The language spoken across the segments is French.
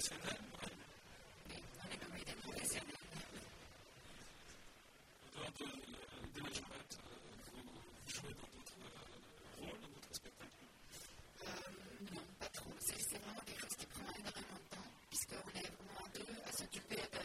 professionnel, Oui, on est comédien professionnel. En dehors des majorettes, vous jouez dans d'autres rôles, dans d'autres spectacles? Non, pas trop. C'est vraiment quelque chose qui prend énormément de temps, puisqu'on est vraiment deux à s'occuper de.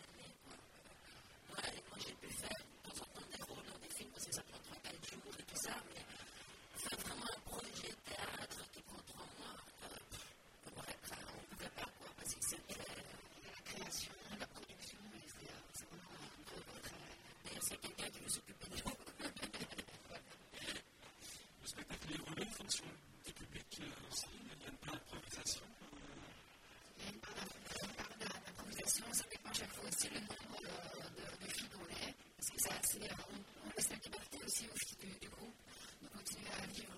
Moi, j'ai pu faire de temps en temps des rôles dans des films, parce que ça prend 3-4 jours et tout ça, mais faire vraiment un projet de théâtre qui prend 3 mois, on ne pouvait pas, quoi, parce que c'était la création, la production, c'est vraiment un gros travail. D'ailleurs, c'est quelqu'un qui veut s'occuper de nous. Le spectacle est relevé en fonction du public aussi, il y a une part d'improvisation. Il y a une part d'improvisation, ça dépend chaque fois aussi le nombre de filles qu'on est, parce que c'est assez, on laisse la liberté aussi aux filles du groupe de continuer à vivre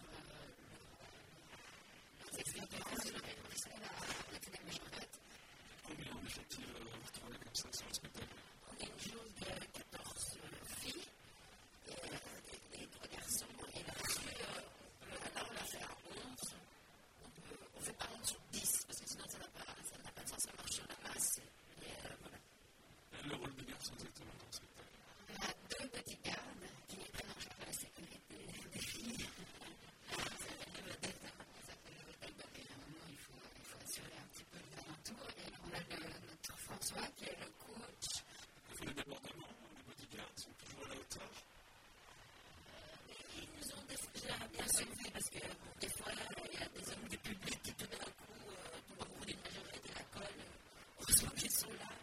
leurs expériences, leur vie professionnelle avec des majorettes. Combien en effectif vous retrouvez comme ça sur le spectacle? On est une chose de 14 filles et 3 garçons, et là-dessus, là on l'a fait à 11. On ne fait pas 11 sur 10, parce que sinon ça n'a pas de sens, ça marche sur la masse. Et voilà. Le rôle des garçons exactement dans le spectacle? On a 2 petits gardes qui prennent en charge la sécurité des filles. Ça s'appelle le vedette, et à un moment il faut assurer un petit peu l'alentour. Et on a notre François qui est le coach. Vous faites des débordements, les bodyguards sont toujours à la hauteur? Ils nous ont déjà bien soulevé parce que des fois il y a des hommes du public qui tout d'un coup, tout au bout d'une majorité de la colle, heureusement qu'ils sont là.